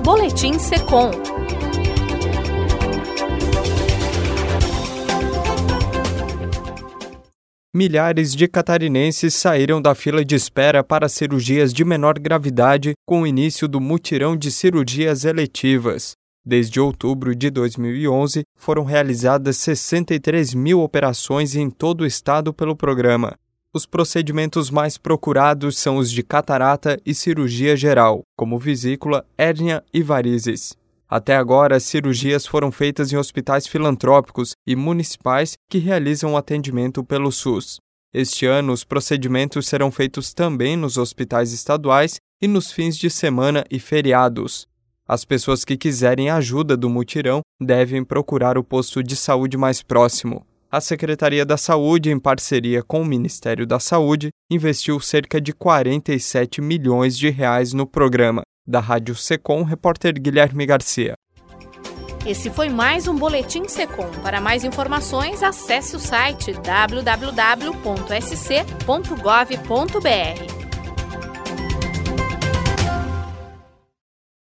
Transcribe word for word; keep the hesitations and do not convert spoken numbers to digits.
Boletim Secom. Milhares de catarinenses saíram da fila de espera para cirurgias de menor gravidade com o início do mutirão de cirurgias eletivas. Desde outubro de dois mil e onze, foram realizadas sessenta e três mil operações em todo o estado pelo programa. Os procedimentos mais procurados são os de catarata e cirurgia geral, como vesícula, hérnia e varizes. Até agora, as cirurgias foram feitas em hospitais filantrópicos e municipais que realizam o atendimento pelo SUS. Este ano, os procedimentos serão feitos também nos hospitais estaduais e nos fins de semana e feriados. As pessoas que quiserem ajuda do mutirão devem procurar o posto de saúde mais próximo. A Secretaria da Saúde, em parceria com o Ministério da Saúde, investiu cerca de quarenta e sete milhões de reais no programa. Da Rádio Secom, repórter Guilherme Garcia. Esse foi mais um Boletim Secom. Para mais informações, acesse o site w w w ponto s c ponto gov ponto b r.